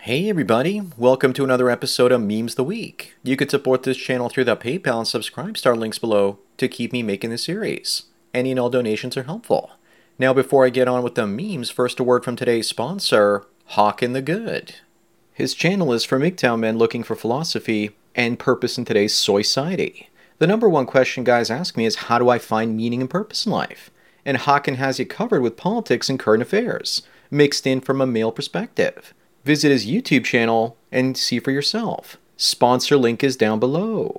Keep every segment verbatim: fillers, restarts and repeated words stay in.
Hey everybody, welcome to another episode of Memes the Week. You can support this channel through the PayPal and Subscribe Star links below to keep me making this series. Any and all donations are helpful. Now before I get on with the memes, first a word from today's sponsor, Hawkin the Good. His channel is for M G T O W men looking for philosophy and purpose in today's soy-society. The number one question guys ask me is how do I find meaning and purpose in life? And Hawkin has you covered with politics and current affairs, mixed in from a male perspective. Visit his YouTube channel and see for yourself. Sponsor link is down below.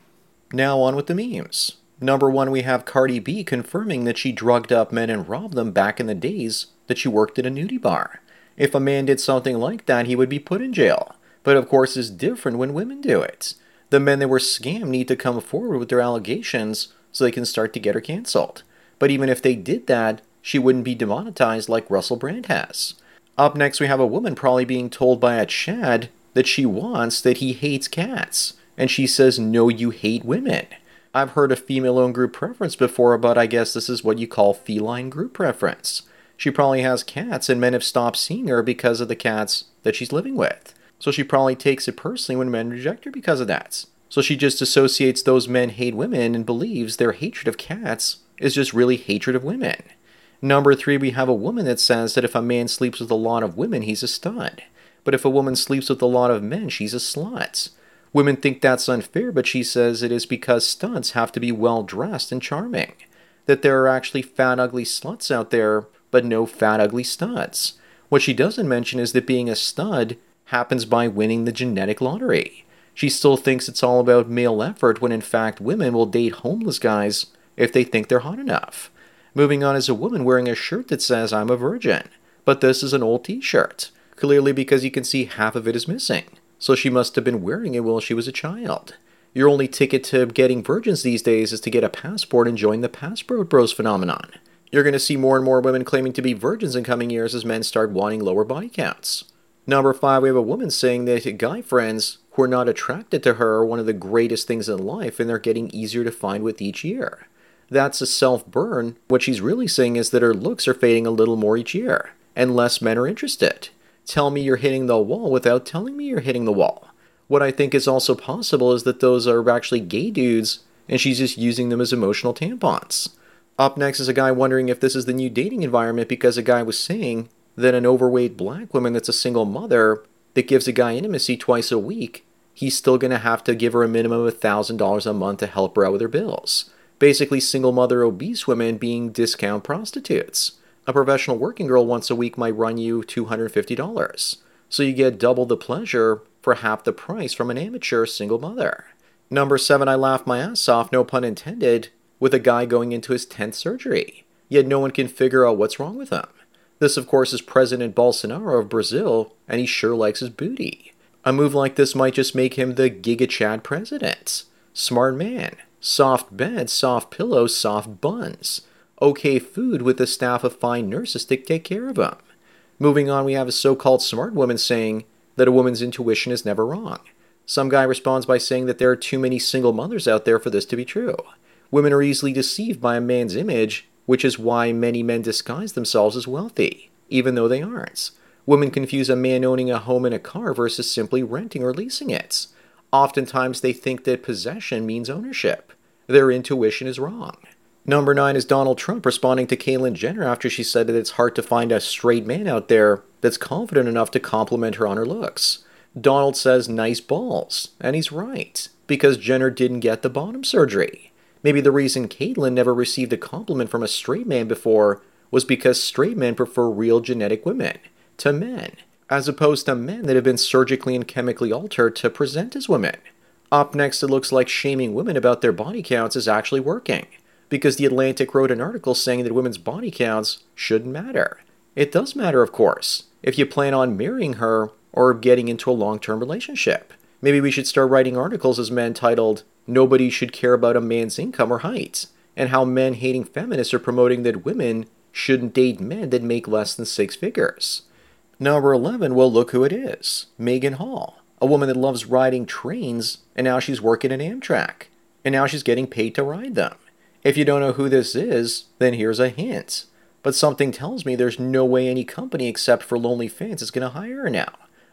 Now on with the memes. Number one, we have Cardi B confirming that she drugged up men and robbed them back in the days that she worked at a nudie bar. If a man did something like that, he would be put in jail. But of course, it's different when women do it. The men that were scammed need to come forward with their allegations so they can start to get her canceled. But even if they did that, she wouldn't be demonetized like Russell Brand has. Up next, we have a woman probably being told by a Chad that she wants that he hates cats. And she says, no, you hate women. I've heard of female-owned group preference before, but I guess this is what you call feline group preference. She probably has cats, and men have stopped seeing her because of the cats that she's living with. So she probably takes it personally when men reject her because of that. So she just associates those men hate women and believes their hatred of cats is just really hatred of women. Number three, we have a woman that says that if a man sleeps with a lot of women, he's a stud. But if a woman sleeps with a lot of men, she's a slut. Women think that's unfair, but she says it is because studs have to be well-dressed and charming. That there are actually fat, ugly sluts out there, but no fat, ugly studs. What she doesn't mention is that being a stud happens by winning the genetic lottery. She still thinks it's all about male effort when in fact women will date homeless guys if they think they're hot enough. Moving on is a woman wearing a shirt that says, I'm a virgin. But this is an old t-shirt. Clearly because you can see half of it is missing. So she must have been wearing it while she was a child. Your only ticket to getting virgins these days is to get a passport and join the Passport Bros phenomenon. You're going to see more and more women claiming to be virgins in coming years as men start wanting lower body counts. Number five, we have a woman saying that guy friends who are not attracted to her are one of the greatest things in life and they're getting easier to find with each year. That's a self-burn. What she's really saying is that her looks are fading a little more each year, and less men are interested. Tell me you're hitting the wall without telling me you're hitting the wall. What I think is also possible is that those are actually gay dudes, and she's just using them as emotional tampons. Up next is a guy wondering if this is the new dating environment because a guy was saying that an overweight black woman that's a single mother that gives a guy intimacy twice a week, he's still going to have to give her a minimum of one thousand dollars a month to help her out with her bills. Basically, single mother obese women being discount prostitutes. A professional working girl once a week might run you two hundred fifty dollars. So you get double the pleasure for half the price from an amateur single mother. Number seven, I laughed my ass off, no pun intended, with a guy going into his tenth surgery. Yet no one can figure out what's wrong with him. This, of course, is President Bolsonaro of Brazil, and he sure likes his booty. A move like this might just make him the Giga Chad president. Smart man. Soft bed, soft pillows, soft buns. Okay food with a staff of fine nurses to take care of him. Moving on, we have a so-called smart woman saying that a woman's intuition is never wrong. Some guy responds by saying that there are too many single mothers out there for this to be true. Women are easily deceived by a man's image, which is why many men disguise themselves as wealthy, even though they aren't. Women confuse a man owning a home and a car versus simply renting or leasing it. Oftentimes they think that possession means ownership. Their intuition is wrong. Number nine is Donald Trump responding to Caitlyn Jenner after she said that it's hard to find a straight man out there that's confident enough to compliment her on her looks. Donald says nice balls, and he's right, because Jenner didn't get the bottom surgery. Maybe the reason Caitlyn never received a compliment from a straight man before was because straight men prefer real genetic women to men, as opposed to men that have been surgically and chemically altered to present as women. Up next, it looks like shaming women about their body counts is actually working, because The Atlantic wrote an article saying that women's body counts shouldn't matter. It does matter, of course, if you plan on marrying her or getting into a long-term relationship. Maybe we should start writing articles as men titled, Nobody Should Care About a Man's Income or Height, and how men-hating feminists are promoting that women shouldn't date men that make less than six figures. Number eleven, well, look who it is. Megan Hall, a woman that loves riding trains, and now she's working at Amtrak. And now she's getting paid to ride them. If you don't know who this is, then here's a hint. But something tells me there's no way any company except for Lonely Fans is going to hire her now.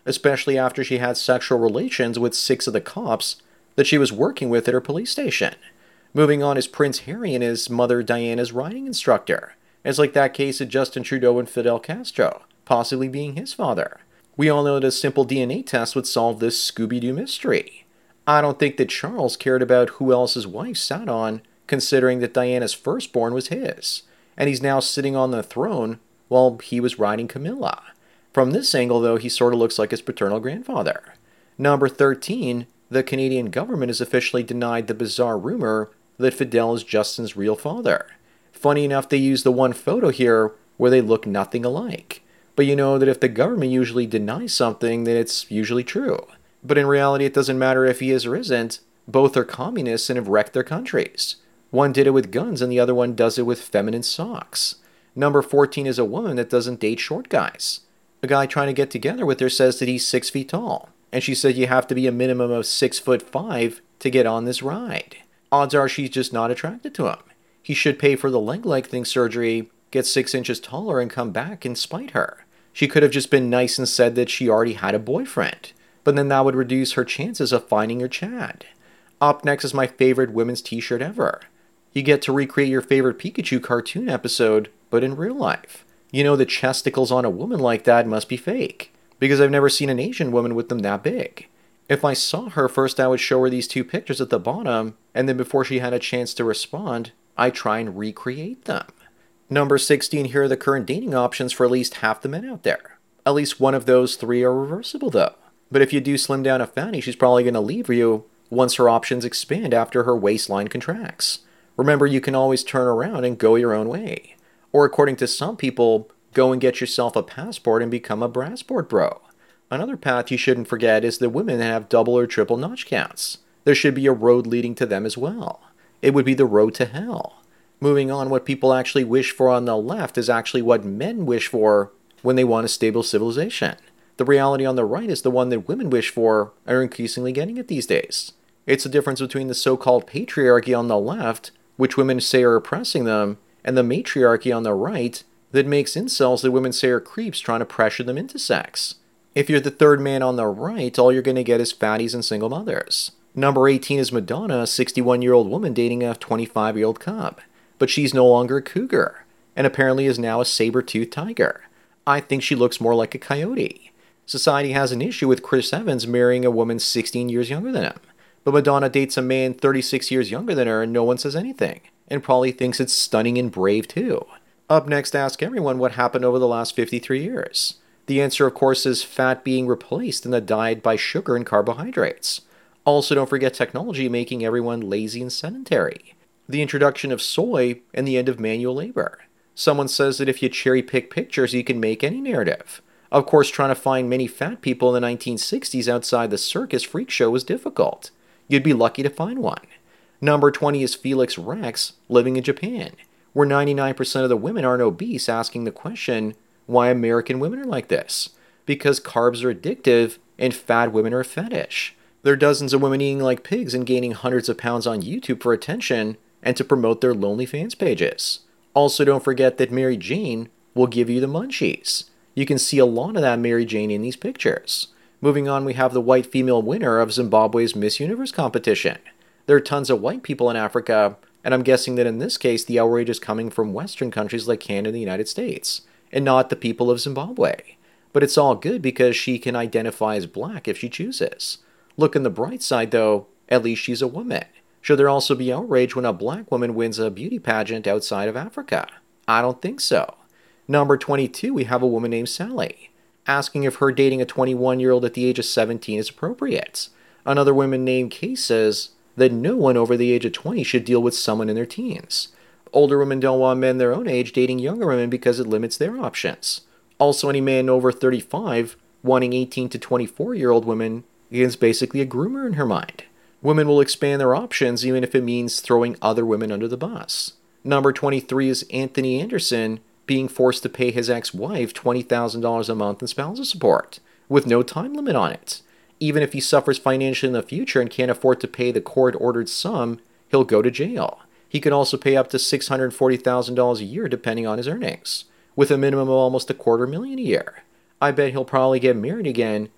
especially after she had sexual relations with six of the cops that she was working with at her police station. Moving on is Prince Harry and his mother Diana's riding instructor. It's like that case of Justin Trudeau and Fidel Castro, possibly being his father. We all know that a simple D N A test would solve this Scooby-Doo mystery. I don't think that Charles cared about who else his wife sat on, considering that Diana's firstborn was his, and he's now sitting on the throne while he was riding Camilla. From this angle, though, he sort of looks like his paternal grandfather. Number thirteen, the Canadian government has officially denied the bizarre rumor that Fidel is Justin's real father. Funny enough, they use the one photo here where they look nothing alike. But you know that if the government usually denies something, then it's usually true. But in reality, it doesn't matter if he is or isn't. Both are communists and have wrecked their countries. One did it with guns and the other one does it with feminine socks. Number fourteen is a woman that doesn't date short guys. A guy trying to get together with her says that he's six feet tall. And she said you have to be a minimum of six foot five to get on this ride. Odds are she's just not attracted to him. He should pay for the leg lengthening surgery, get six inches taller, and come back and spite her. She could have just been nice and said that she already had a boyfriend, but then that would reduce her chances of finding her Chad. Up next is my favorite women's t-shirt ever. You get to recreate your favorite Pikachu cartoon episode, but in real life. You know the chesticles on a woman like that must be fake, because I've never seen an Asian woman with them that big. If I saw her first, I would show her these two pictures at the bottom, and then before she had a chance to respond, I'd try and recreate them. Number sixteen, here are the current dating options for at least half the men out there. At least one of those three are reversible though. But if you do slim down a fatty, she's probably going to leave you once her options expand after her waistline contracts. Remember, you can always turn around and go your own way. Or according to some people, go and get yourself a passport and become a brassport bro. Another path you shouldn't forget is the women that have double or triple notch counts. There should be a road leading to them as well. It would be the road to hell. Moving on, what people actually wish for on the left is actually what men wish for when they want a stable civilization. The reality on the right is the one that women wish for and are increasingly getting it these days. It's the difference between the so-called patriarchy on the left, which women say are oppressing them, and the matriarchy on the right that makes incels that women say are creeps trying to pressure them into sex. If you're the third man on the right, all you're going to get is fatties and single mothers. Number eighteen is Madonna, a sixty-one-year-old woman dating a twenty-five-year-old cub. But she's no longer a cougar, and apparently is now a saber-toothed tiger. I think she looks more like a coyote. Society has an issue with Chris Evans marrying a woman sixteen years younger than him. But Madonna dates a man thirty-six years younger than her and no one says anything, and probably thinks it's stunning and brave too. Up next, ask everyone what happened over the last fifty-three years. The answer, of course, is fat being replaced in the diet by sugar and carbohydrates. Also, don't forget technology making everyone lazy and sedentary. The introduction of soy and the end of manual labor. Someone says that if you cherry pick pictures, you can make any narrative. Of course, trying to find many fat people in the nineteen sixties outside the circus freak show was difficult. You'd be lucky to find one. Number twenty is Felix Rex, living in Japan, where ninety-nine percent of the women aren't obese, asking the question, why American women are like this? Because carbs are addictive and fat women are a fetish. There are dozens of women eating like pigs and gaining hundreds of pounds on YouTube for attention and to promote their OnlyFans pages. Also, don't forget that Mary Jane will give you the munchies. You can see a lot of that Mary Jane in these pictures. Moving on, we have the white female winner of Zimbabwe's Miss Universe competition. There are tons of white people in Africa, and I'm guessing that in this case, the outrage is coming from Western countries like Canada and the United States, and not the people of Zimbabwe. But it's all good because she can identify as black if she chooses. Look on the bright side, though, at least she's a woman. Should there also be outrage when a black woman wins a beauty pageant outside of Africa? I don't think so. Number twenty-two, we have a woman named Sally, asking if her dating a twenty-one-year-old at the age of seventeen is appropriate. Another woman named Kay says that no one over the age of twenty should deal with someone in their teens. Older women don't want men their own age dating younger women because it limits their options. Also, any man over thirty-five wanting eighteen to twenty-four-year-old women is basically a groomer in her mind. Women will expand their options even if it means throwing other women under the bus. Number twenty-three is Anthony Anderson being forced to pay his ex-wife twenty thousand dollars a month in spousal support, with no time limit on it. Even if he suffers financially in the future and can't afford to pay the court-ordered sum, he'll go to jail. He could also pay up to six hundred forty thousand dollars a year depending on his earnings, with a minimum of almost a quarter million a year. I bet he'll probably get married again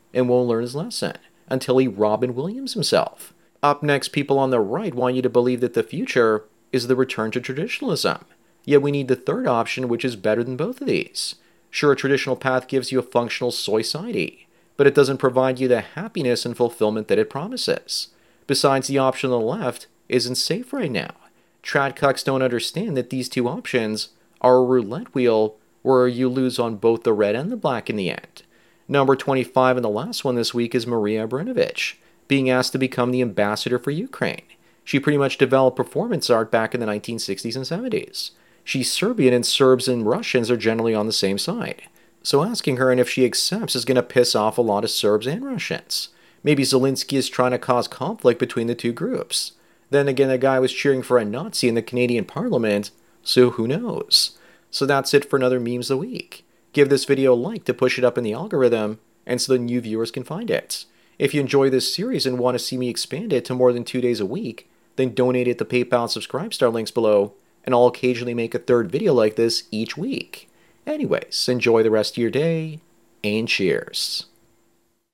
and won't learn his lesson until he Robin Williams himself. Up next, people on the right want you to believe that the future is the return to traditionalism. Yet we need the third option, which is better than both of these. Sure, a traditional path gives you a functional society, but it doesn't provide you the happiness and fulfillment that it promises. Besides, the option on the left isn't safe right now. Trad cucks don't understand that these two options are a roulette wheel where you lose on both the red and the black in the end. Number twenty-five and the last one this week is Maria Abramovich, being asked to become the ambassador for Ukraine. She pretty much developed performance art back in the nineteen sixties and seventies. She's Serbian, and Serbs and Russians are generally on the same side. So asking her and if she accepts is going to piss off a lot of Serbs and Russians. Maybe Zelensky is trying to cause conflict between the two groups. Then again, a guy was cheering for a Nazi in the Canadian Parliament, so who knows? So that's it for another Memes of the Week. Give this video a like to push it up in the algorithm, and so the new viewers can find it. If you enjoy this series and want to see me expand it to more than two days a week, then donate at the PayPal and Subscribe Star links below, and I'll occasionally make a third video like this each week. Anyways, enjoy the rest of your day, and cheers.